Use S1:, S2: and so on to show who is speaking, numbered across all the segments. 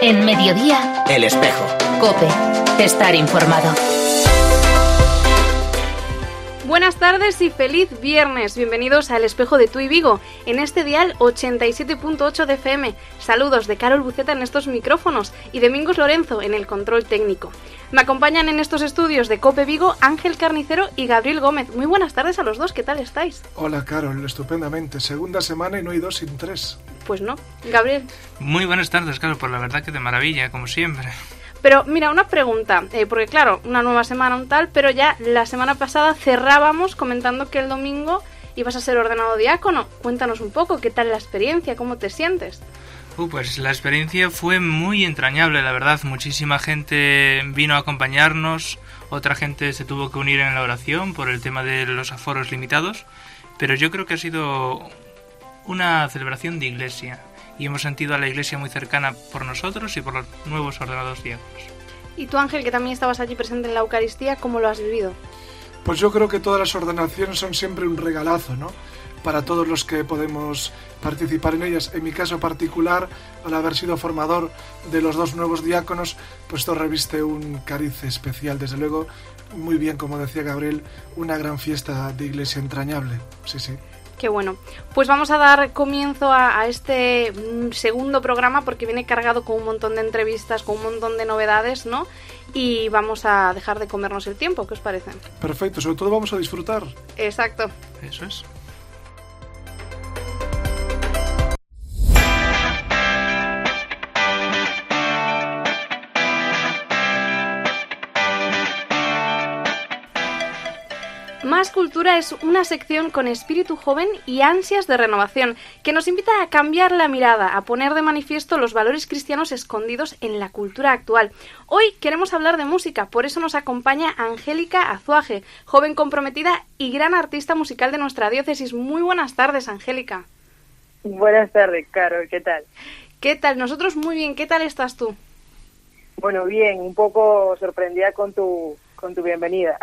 S1: En Mediodía,
S2: El Espejo.
S1: COPE. Estar informado.
S3: Buenas tardes y feliz viernes. Bienvenidos a El Espejo de Tui Vigo, en este dial 87.8 de FM. Saludos de Carol Buceta en estos micrófonos y de Mingos Lorenzo en el control técnico. Me acompañan en estos estudios de COPE Vigo Ángel Carnicero y Gabriel Gómez. Muy buenas tardes a los dos, ¿qué tal estáis?
S4: Hola Carol, estupendamente. Segunda semana y no hay dos sin tres.
S3: Pues no, Gabriel.
S5: Muy buenas tardes, Carol, por la verdad que de maravilla, como siempre.
S3: Pero mira, una pregunta, porque claro, una nueva semana un tal, pero ya la semana pasada cerrábamos comentando que el domingo ibas a ser ordenado diácono. Cuéntanos un poco, ¿qué tal la experiencia? ¿Cómo te sientes?
S5: Pues la experiencia fue muy entrañable, la verdad. Muchísima gente vino a acompañarnos, otra gente se tuvo que unir en la oración por el tema de los aforos limitados, pero yo creo que ha sido una celebración de iglesia. Y hemos sentido a la iglesia muy cercana por nosotros y por los nuevos ordenados diáconos.
S3: Y tú, Ángel, que también estabas allí presente en la Eucaristía, ¿cómo lo has vivido?
S4: Pues yo creo que todas las ordenaciones son siempre un regalazo, ¿no? Para todos los que podemos participar en ellas. En mi caso particular, al haber sido formador de los dos nuevos diáconos, pues esto reviste un cariz especial. Desde luego, muy bien, como decía Gabriel, una gran fiesta de iglesia entrañable. Sí, sí.
S3: Qué bueno. Pues vamos a dar comienzo a este segundo programa porque viene cargado con un montón de entrevistas, con un montón de novedades, ¿no? Y vamos a dejar de comernos el tiempo, ¿qué os parece?
S4: Perfecto, sobre todo vamos a disfrutar.
S3: Exacto.
S5: Eso es.
S3: Más Cultura es una sección con espíritu joven y ansias de renovación, que nos invita a cambiar la mirada, a poner de manifiesto los valores cristianos escondidos en la cultura actual. Hoy queremos hablar de música, por eso nos acompaña Angélica Azuaje, joven comprometida y gran artista musical de nuestra diócesis. Muy buenas tardes, Angélica.
S6: Buenas tardes, Carol, ¿qué tal?
S3: ¿Qué tal? Nosotros muy bien, ¿qué tal estás tú?
S6: Bueno, bien, un poco sorprendida con tu bienvenida.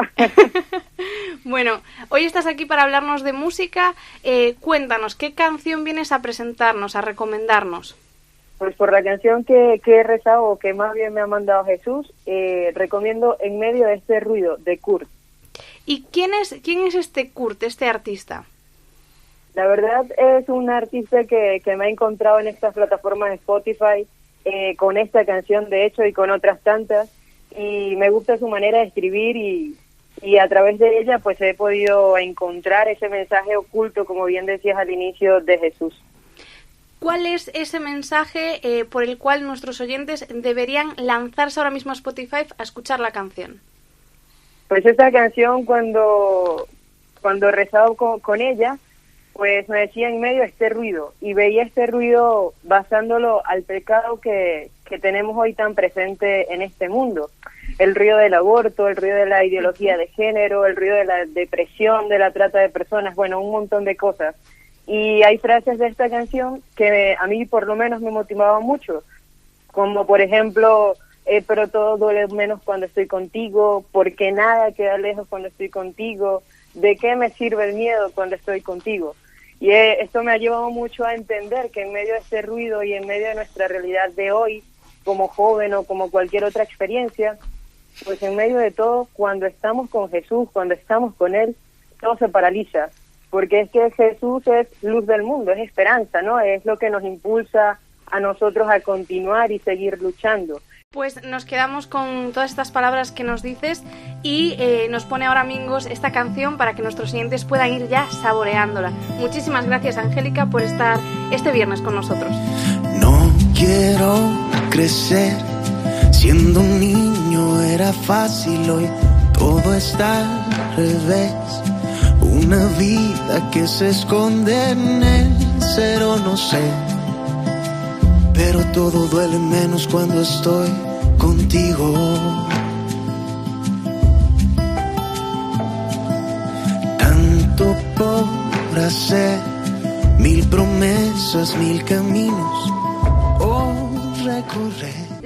S3: Bueno, hoy estás aquí para hablarnos de música. Cuéntanos, ¿qué canción vienes a presentarnos, a recomendarnos?
S6: Pues por la canción que he rezado, o que más bien me ha mandado Jesús, recomiendo En medio de este ruido, de Kurt.
S3: ¿Y quién es este Kurt, este artista?
S6: La verdad es un artista que me ha encontrado en estas plataformas de Spotify, con esta canción de hecho y con otras tantas, y me gusta su manera de escribir y a través de ella pues he podido encontrar ese mensaje oculto, como bien decías al inicio, de Jesús.
S3: ¿Cuál es ese mensaje por el cual nuestros oyentes deberían lanzarse ahora mismo a Spotify a escuchar la canción?
S6: Pues esta canción cuando he rezado con ella, pues me decía en medio este ruido, y veía este ruido basándolo al pecado que tenemos hoy tan presente en este mundo. El ruido del aborto, el ruido de la ideología de género, el ruido de la depresión, de la trata de personas, bueno, un montón de cosas. Y hay frases de esta canción que a mí por lo menos me motivaban mucho, como por ejemplo, pero todo duele menos cuando estoy contigo, porque nada queda lejos cuando estoy contigo, ¿de qué me sirve el miedo cuando estoy contigo? Y esto me ha llevado mucho a entender que en medio de este ruido y en medio de nuestra realidad de hoy, como joven o como cualquier otra experiencia, pues en medio de todo, cuando estamos con Jesús, cuando estamos con Él, todo se paraliza, porque es que Jesús es luz del mundo, es esperanza, ¿no? Es lo que nos impulsa a nosotros a continuar y seguir luchando.
S3: Pues nos quedamos con todas estas palabras que nos dices y nos pone ahora Mingos esta canción para que nuestros oyentes puedan ir ya saboreándola. Muchísimas gracias, Angélica, por estar este viernes con nosotros.
S7: No quiero crecer, siendo un niño era fácil, hoy todo está al revés. Una vida que se esconde en el cero, no sé. Pero todo duele menos cuando estoy contigo. Tanto por hacer, 1000 promesas, 1000 caminos por recorrer.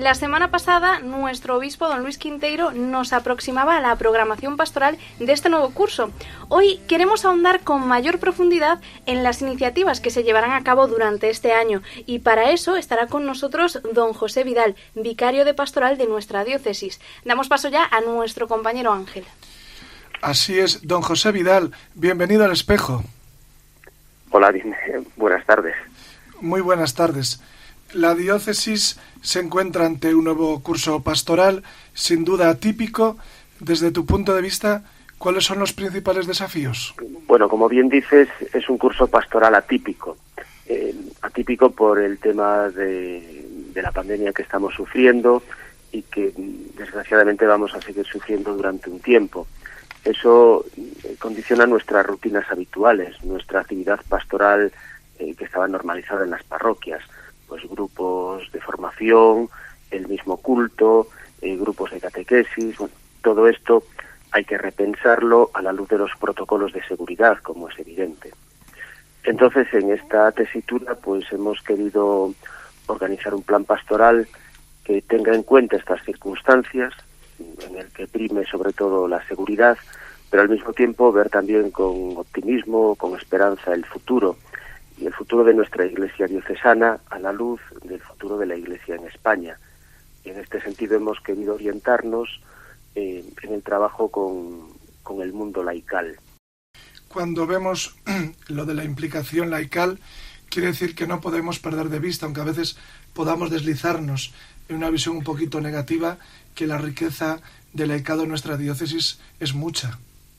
S3: La semana pasada, nuestro obispo, don Luis Quinteiro, nos aproximaba a la programación pastoral de este nuevo curso. Hoy queremos ahondar con mayor profundidad en las iniciativas que se llevarán a cabo durante este año, y para eso estará con nosotros don José Vidal, vicario de pastoral de nuestra diócesis. Damos paso ya a nuestro compañero Ángel.
S4: Así es, don José Vidal, bienvenido al Espejo.
S2: Hola, buenas tardes.
S4: Muy buenas tardes. La diócesis se encuentra ante un nuevo curso pastoral, sin duda atípico. Desde tu punto de vista, ¿cuáles son los principales desafíos?
S2: Bueno, como bien dices, es un curso pastoral atípico. Atípico por el tema de la pandemia que estamos sufriendo y que desgraciadamente vamos a seguir sufriendo durante un tiempo. Eso condiciona nuestras rutinas habituales, nuestra actividad pastoral que estaba normalizada en las parroquias, pues grupos de formación, el mismo culto, grupos de catequesis. Bueno, todo esto hay que repensarlo a la luz de los protocolos de seguridad, como es evidente. Entonces, en esta tesitura, pues hemos querido organizar un plan pastoral que tenga en cuenta estas circunstancias, en el que prime sobre todo la seguridad, pero al mismo tiempo ver también con optimismo, con esperanza el futuro, y el futuro de nuestra Iglesia diocesana a la luz del futuro de la Iglesia en España. Y en este sentido hemos querido orientarnos en el trabajo con el mundo laical.
S4: Cuando vemos lo de la implicación laical, quiere decir que no podemos perder de vista, aunque a veces podamos deslizarnos en una visión un poquito negativa, que la riqueza del laicado en nuestra diócesis es mucha.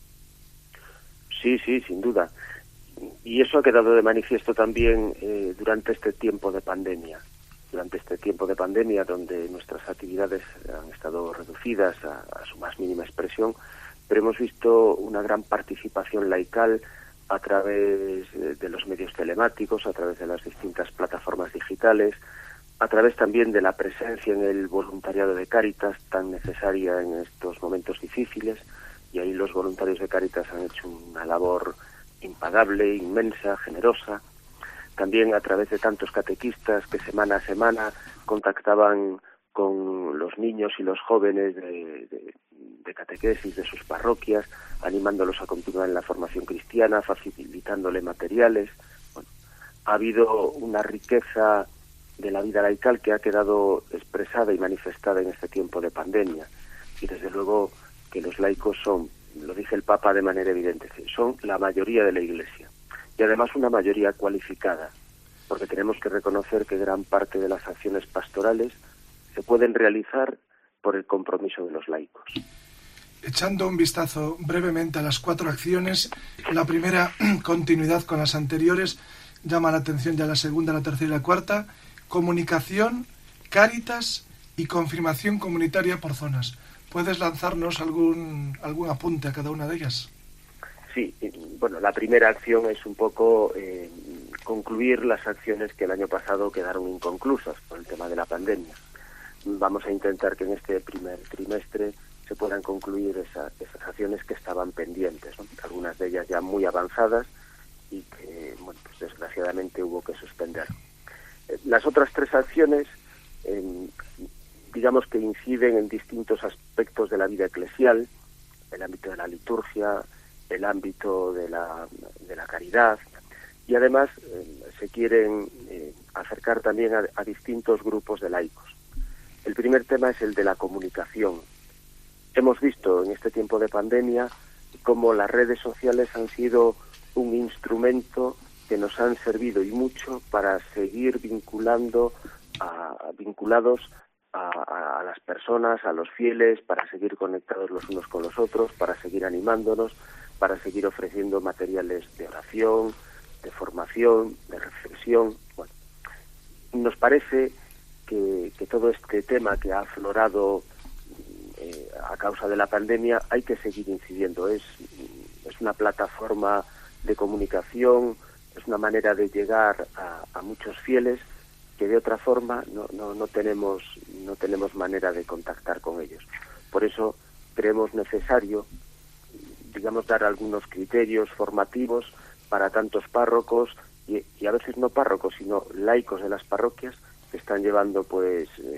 S2: Sí, sin duda. Y eso ha quedado de manifiesto también durante este tiempo de pandemia. Durante este tiempo de pandemia, donde nuestras actividades han estado reducidas a su más mínima expresión, pero hemos visto una gran participación laical a través de los medios telemáticos, a través de las distintas plataformas digitales, a través también de la presencia en el voluntariado de Cáritas, tan necesaria en estos momentos difíciles, y ahí los voluntarios de Cáritas han hecho una labor impagable, inmensa, generosa. También a través de tantos catequistas que semana a semana contactaban con los niños y los jóvenes de catequesis de sus parroquias, animándolos a continuar en la formación cristiana, facilitándole materiales. Bueno, ha habido una riqueza de la vida laical que ha quedado expresada y manifestada en este tiempo de pandemia. Y desde luego que los laicos son, lo dice el Papa de manera evidente, son la mayoría de la Iglesia. Y además una mayoría cualificada, porque tenemos que reconocer que gran parte de las acciones pastorales se pueden realizar por el compromiso de los laicos.
S4: Echando un vistazo brevemente a las 4 acciones, la primera, continuidad con las anteriores, llama la atención ya la segunda, la tercera y la cuarta: comunicación, Cáritas y confirmación comunitaria por zonas. ¿Puedes lanzarnos algún apunte a cada una de ellas?
S2: Sí, bueno, la primera acción es un poco concluir las acciones que el año pasado quedaron inconclusas por el tema de la pandemia. Vamos a intentar que en este primer trimestre se puedan concluir esas acciones que estaban pendientes, ¿no? Algunas de ellas ya muy avanzadas y que, bueno, pues desgraciadamente hubo que suspender. Las otras 3 acciones, digamos que inciden en distintos aspectos de la vida eclesial, el ámbito de la liturgia, el ámbito de la caridad, y además se quieren acercar también a distintos grupos de laicos. El primer tema es el de la comunicación. Hemos visto en este tiempo de pandemia cómo las redes sociales han sido un instrumento que nos han servido y mucho para seguir vinculados a las personas, a los fieles, para seguir conectados los unos con los otros, para seguir animándonos, para seguir ofreciendo materiales de oración, de formación, de reflexión. Bueno, nos parece que todo este tema que ha aflorado a causa de la pandemia hay que seguir incidiendo. Es una plataforma de comunicación, es una manera de llegar a muchos fieles que de otra forma no tenemos manera de contactar con ellos. Por eso creemos necesario, digamos, dar algunos criterios formativos para tantos párrocos y a veces no párrocos, sino laicos de las parroquias que están llevando pues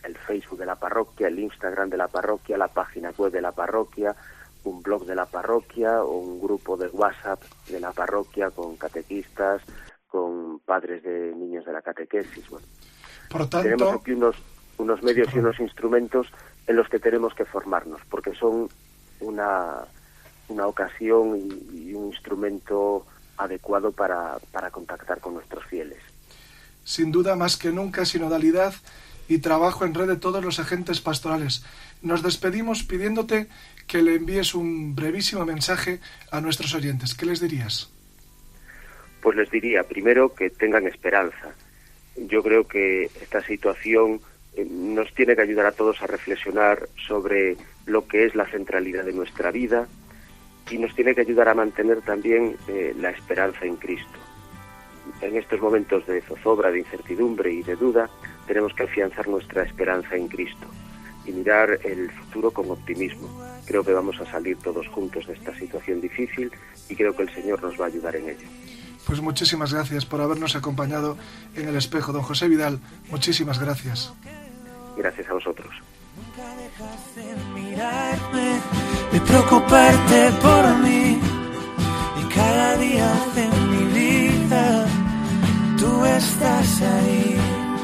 S2: el Facebook de la parroquia, el Instagram de la parroquia, la página web de la parroquia, un blog de la parroquia o un grupo de WhatsApp de la parroquia con catequistas, con padres de niños de la catequesis. Bueno,
S4: por tanto,
S2: tenemos aquí unos medios y unos instrumentos en los que tenemos que formarnos, porque son una ocasión y un instrumento adecuado para contactar con nuestros fieles.
S4: Sin duda, más que nunca, sinodalidad y trabajo en red de todos los agentes pastorales. Nos despedimos pidiéndote que le envíes un brevísimo mensaje a nuestros oyentes. ¿Qué les dirías?
S2: Pues les diría, primero, que tengan esperanza. Yo creo que esta situación nos tiene que ayudar a todos a reflexionar sobre lo que es la centralidad de nuestra vida y nos tiene que ayudar a mantener también la esperanza en Cristo. En estos momentos de zozobra, de incertidumbre y de duda, tenemos que afianzar nuestra esperanza en Cristo y mirar el futuro con optimismo. Creo que vamos a salir todos juntos de esta situación difícil y creo que el Señor nos va a ayudar en ello.
S4: Pues muchísimas gracias por habernos acompañado en El Espejo. Don José Vidal, muchísimas gracias.
S2: Gracias a vosotros.
S7: Nunca dejas de mirarme, de preocuparte por mí, y cada día de mi vida tú estás ahí.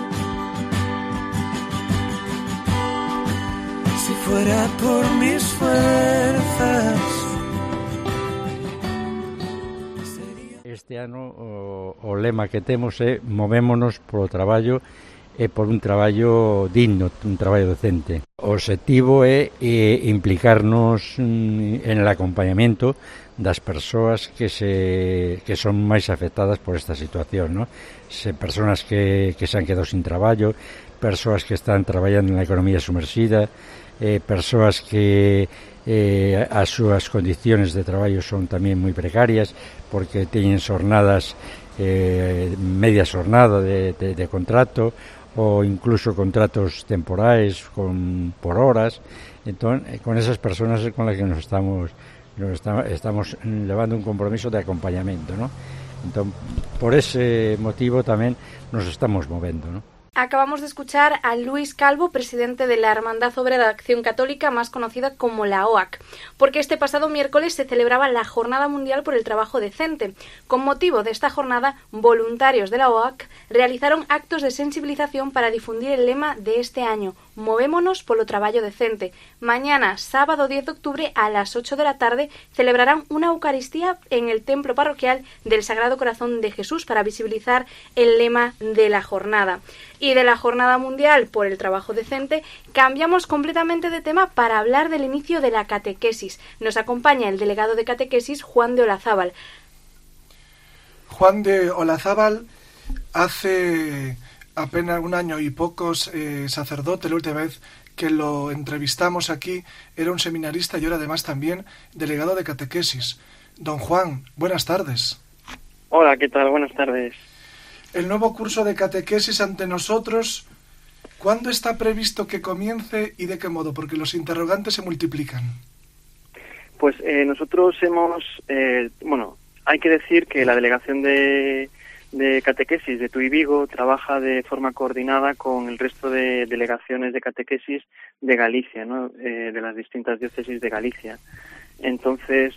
S7: Si fuera por mis fuerzas.
S8: Este ano o lema que temos é movémonos polo traballo e por un traballo digno, un traballo decente. O obxectivo é implicarnos en el acompañamento das persoas que son máis afectadas por esta situación, ¿no? Persoas que se han quedado sin traballo, persoas que están traballando na economía sumerxida, persoas que as súas condiciones de traballo son tamén moi precarias porque teñen xornadas media xornada de contrato ou incluso contratos temporais por horas. Entón, con esas persoas con las que nos estamos levando un compromiso de acompañamento, ¿no? Entón, por ese motivo tamén nos estamos movendo, ¿no?
S3: Acabamos de escuchar a Luis Calvo, presidente de la Hermandad Obrera de Acción Católica, más conocida como la OAC, porque este pasado miércoles se celebraba la Jornada Mundial por el Trabajo Decente. Con motivo de esta jornada, voluntarios de la OAC realizaron actos de sensibilización para difundir el lema de este año, Movémonos polo traballo decente. Mañana, sábado 10 de octubre, a las 8 de la tarde, celebrarán una Eucaristía en el Templo Parroquial del Sagrado Corazón de Jesús para visibilizar el lema de la jornada. Y de la Jornada Mundial por el Trabajo Decente, cambiamos completamente de tema para hablar del inicio de la catequesis. Nos acompaña el delegado de catequesis, Juan de Olazábal.
S4: Juan de Olazábal, hace apenas un año y pocos sacerdote. La última vez que lo entrevistamos aquí era un seminarista y ahora además también delegado de catequesis. Don Juan, buenas tardes.
S9: Hola, ¿qué tal? Buenas tardes.
S4: El nuevo curso de catequesis ante nosotros, ¿cuándo está previsto que comience y de qué modo? Porque los interrogantes se multiplican.
S9: Pues nosotros hemos... hay que decir que la delegación de catequesis de Tui Vigo trabaja de forma coordinada con el resto de delegaciones de catequesis de Galicia, ¿no? De las distintas diócesis de Galicia. Entonces,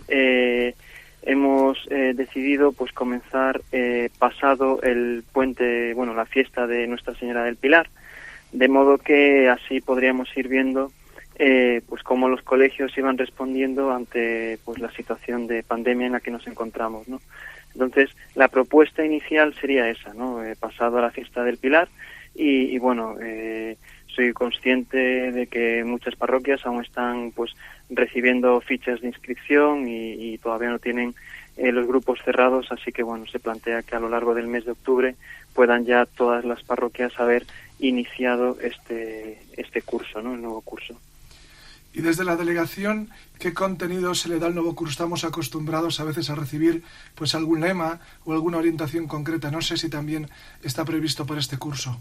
S9: hemos decidido pues comenzar pasado el puente, la fiesta de Nuestra Señora del Pilar, de modo que así podríamos ir viendo pues cómo los colegios iban respondiendo ante pues la situación de pandemia en la que nos encontramos, ¿no? Entonces, la propuesta inicial sería esa, ¿no? Pasado a la fiesta del Pilar y soy consciente de que muchas parroquias aún están pues recibiendo fichas de inscripción y todavía no tienen los grupos cerrados, así que se plantea que a lo largo del mes de octubre puedan ya todas las parroquias haber iniciado este curso, ¿no? El nuevo curso.
S4: Y desde la delegación, ¿qué contenido se le da al nuevo curso? Estamos acostumbrados a veces a recibir pues algún lema o alguna orientación concreta. No sé si también está previsto para este curso.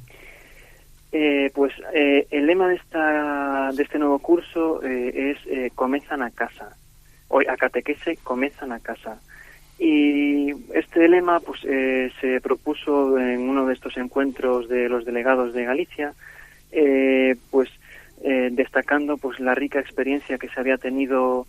S9: El lema de este nuevo curso es comezan a casa. Hoy a catequese comezan a casa. Y este lema se propuso en uno de estos encuentros de los delegados de Galicia destacando pues la rica experiencia que se había tenido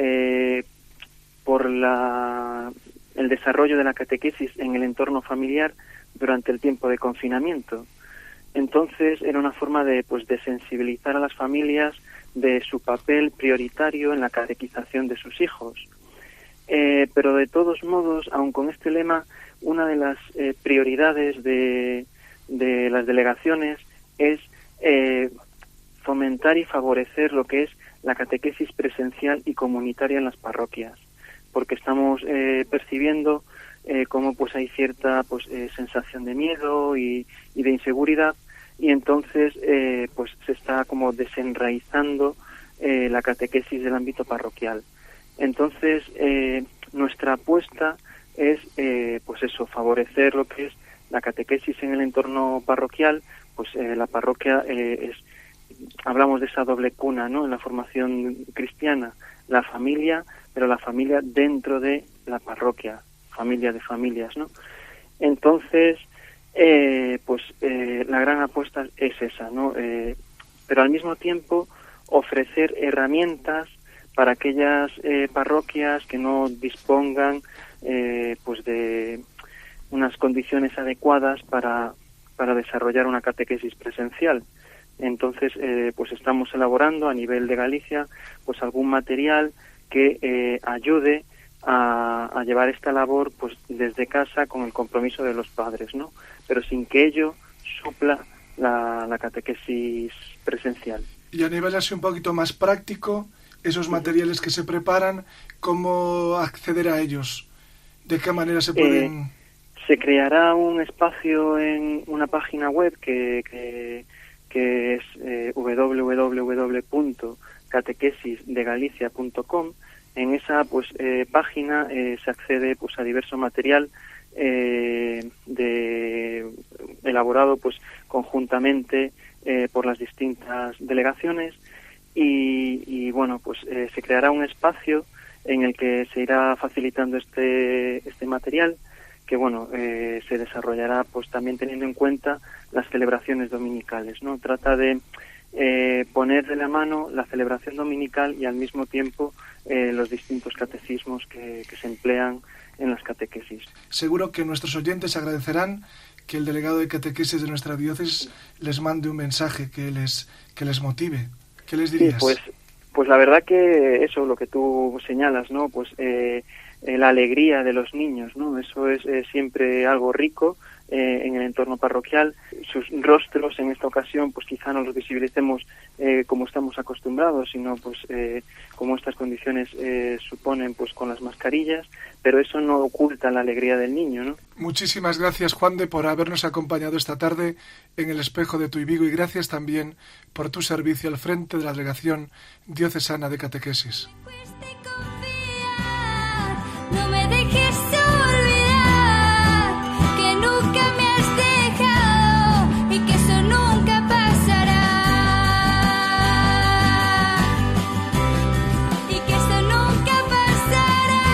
S9: por el desarrollo de la catequesis en el entorno familiar durante el tiempo de confinamiento. Entonces era una forma de sensibilizar a las familias de su papel prioritario en la catequización de sus hijos. Pero de todos modos, aun con este lema, una de las prioridades de las delegaciones es fomentar y favorecer lo que es la catequesis presencial y comunitaria en las parroquias, porque estamos percibiendo cómo hay cierta sensación de miedo y de inseguridad, y entonces se está como desenraizando la catequesis del ámbito parroquial. Entonces nuestra apuesta es favorecer lo que es la catequesis en el entorno parroquial. La parroquia hablamos de esa doble cuna, ¿no?, en la formación cristiana, la familia, pero la familia dentro de la parroquia, familia de familias, ¿no? Entonces, la gran apuesta es esa, ¿no? Pero al mismo tiempo ofrecer herramientas para aquellas parroquias que no dispongan de unas condiciones adecuadas para desarrollar una catequesis presencial. Entonces, estamos elaborando a nivel de Galicia algún material que ayude a llevar esta labor desde casa con el compromiso de los padres, ¿no? Pero sin que ello supla la catequesis presencial.
S4: Y a nivel así un poquito más práctico, esos materiales que se preparan, ¿cómo acceder a ellos? ¿De qué manera se pueden...?
S9: Se creará un espacio en una página web que es www.catequesisdegalicia.com. En esa página se accede a diverso material elaborado conjuntamente por las distintas delegaciones, y se creará un espacio en el que se irá facilitando este material, que se desarrollará también teniendo en cuenta las celebraciones dominicales, ¿no? Trata de poner de la mano la celebración dominical y al mismo tiempo los distintos catecismos que se emplean en las catequesis.
S4: Seguro que nuestros oyentes agradecerán que el delegado de catequesis de nuestra diócesis les mande un mensaje que les motive. ¿Qué les dirías?
S9: Sí, pues la verdad que eso, lo que tú señalas, ¿no? La alegría de los niños, ¿no? Eso es siempre algo rico en el entorno parroquial. Sus rostros en esta ocasión quizá no los visibilicemos como estamos acostumbrados, sino como estas condiciones suponen con las mascarillas, pero eso no oculta la alegría del niño, ¿no?
S4: Muchísimas gracias, Juan de, por habernos acompañado esta tarde en el Espejo de Tuy Vigo, y gracias también por tu servicio al frente de la Delegación Diocesana de Catequesis.
S10: No me dejes olvidar que nunca me has dejado y que eso nunca pasará. Y que eso nunca pasará.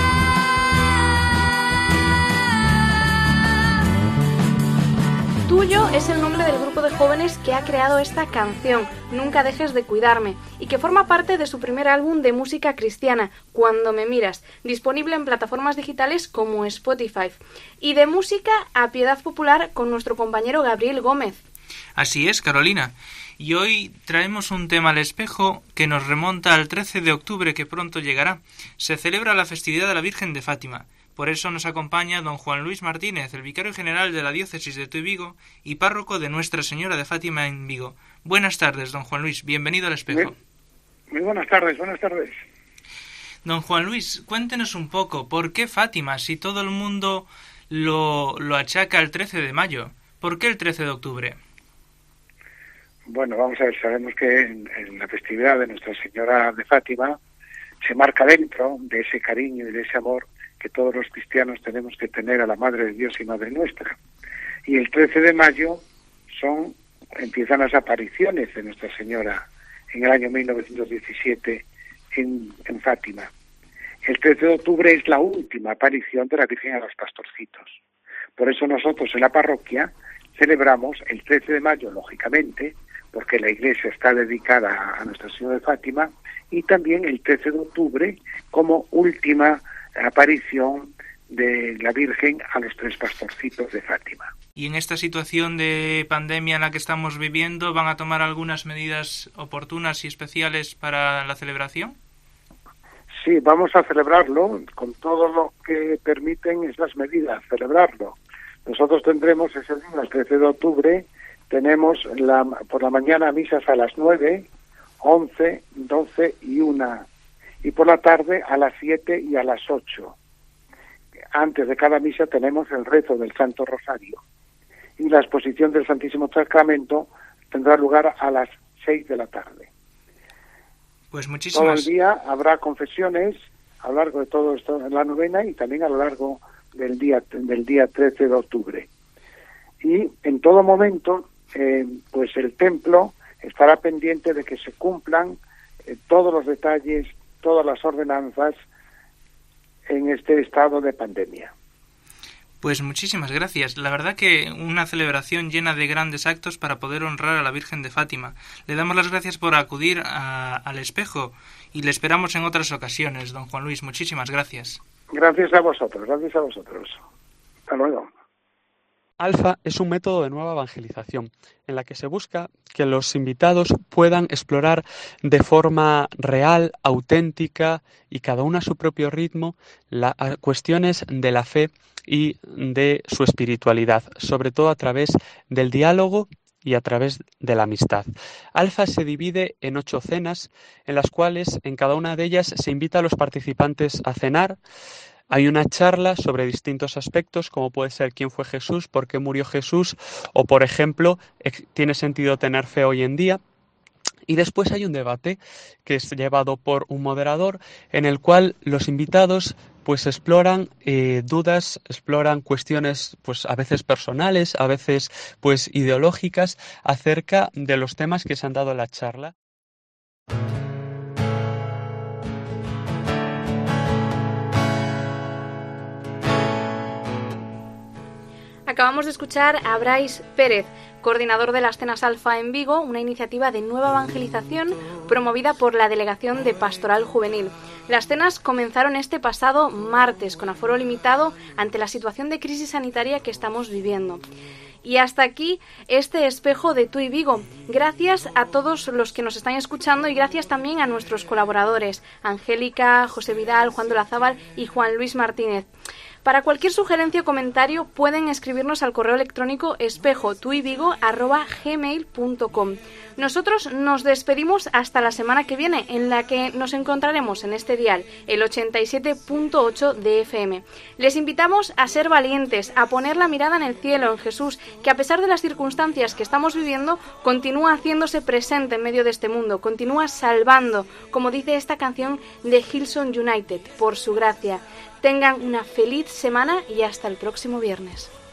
S3: Tuyo es el nombre del grupo de jóvenes que ha creado esta canción, Nunca dejes de cuidarme, y que forma parte de su primer álbum de música cristiana, Cuando me miras, disponible en plataformas digitales como Spotify. Y de música a piedad popular con nuestro compañero Gabriel Gómez.
S5: Así es, Carolina. Y hoy traemos un tema al espejo que nos remonta al 13 de octubre que pronto llegará. Se celebra la festividad de la Virgen de Fátima. Por eso nos acompaña don Juan Luis Martínez, el vicario general de la diócesis de Tuy Vigo y párroco de Nuestra Señora de Fátima en Vigo. Buenas tardes, don Juan Luis. Bienvenido al espejo.
S11: Muy buenas tardes, buenas tardes.
S5: Don Juan Luis, cuéntenos un poco, ¿por qué Fátima si todo el mundo lo achaca al 13 de mayo? ¿Por qué el 13 de octubre?
S11: Bueno, vamos a ver, sabemos que en la festividad de Nuestra Señora de Fátima se marca dentro de ese cariño y de ese amor que todos los cristianos tenemos que tener a la Madre de Dios y Madre nuestra. Y el 13 de mayo empiezan las apariciones de Nuestra Señora en el año 1917 en Fátima. El 13 de octubre es la última aparición de la Virgen a los pastorcitos. Por eso nosotros en la parroquia celebramos el 13 de mayo, lógicamente, porque la iglesia está dedicada a Nuestra Señora de Fátima, y también el 13 de octubre como última aparición de la Virgen a los 3 pastorcitos de Fátima.
S5: Y en esta situación de pandemia en la que estamos viviendo, ¿van a tomar algunas medidas oportunas y especiales para la celebración?
S11: Sí, vamos a celebrarlo con todo lo que permiten esas medidas, celebrarlo. Nosotros tendremos ese día, el 13 de octubre, tenemos por la mañana misas a las 9, 11, 12 y 1, y por la tarde a las 7 y a las 8. Antes de cada misa tenemos el rezo del Santo Rosario, y la exposición del Santísimo Sacramento tendrá lugar a las 6 de la tarde.
S5: Pues muchísimas...
S11: Todo el día habrá confesiones a lo largo de todo esto en la novena y también a lo largo del día 13 de octubre. Y en todo momento, pues el templo estará pendiente de que se cumplan todos los detalles, todas las ordenanzas en este estado de pandemia.
S5: Pues muchísimas gracias. La verdad que una celebración llena de grandes actos para poder honrar a la Virgen de Fátima. Le damos las gracias por acudir al espejo y le esperamos en otras ocasiones, don Juan Luis. Muchísimas gracias.
S11: Gracias a vosotros, gracias a vosotros. Hasta luego.
S12: Alfa es un método de nueva evangelización en la que se busca que los invitados puedan explorar de forma real, auténtica y cada uno a su propio ritmo las cuestiones de la fe y de su espiritualidad, sobre todo a través del diálogo y a través de la amistad. Alfa se divide en 8 cenas, en las cuales en cada una de ellas se invita a los participantes a cenar. Hay una charla sobre distintos aspectos, como puede ser quién fue Jesús, por qué murió Jesús, o por ejemplo, ¿tiene sentido tener fe hoy en día? Y después hay un debate que es llevado por un moderador, en el cual los invitados pues exploran dudas, exploran cuestiones pues a veces personales, a veces pues ideológicas, acerca de los temas que se han dado en la charla.
S3: Acabamos de escuchar a Brais Pérez, coordinador de las Cenas Alfa en Vigo, una iniciativa de nueva evangelización promovida por la Delegación de Pastoral Juvenil. Las cenas comenzaron este pasado martes con aforo limitado ante la situación de crisis sanitaria que estamos viviendo. Y hasta aquí este espejo de Tú y Vigo. Gracias a todos los que nos están escuchando y gracias también a nuestros colaboradores, Angélica, José Vidal, Juan Dolazábal y Juan Luis Martínez. Para cualquier sugerencia o comentario pueden escribirnos al correo electrónico espejotuivigo@gmail.com. Nosotros nos despedimos hasta la semana que viene, en la que nos encontraremos en este dial, el 87.8 de FM. Les invitamos a ser valientes, a poner la mirada en el cielo, en Jesús, que a pesar de las circunstancias que estamos viviendo, continúa haciéndose presente en medio de este mundo, continúa salvando, como dice esta canción de Hillsong United, por su gracia. Tengan una feliz semana y hasta el próximo viernes.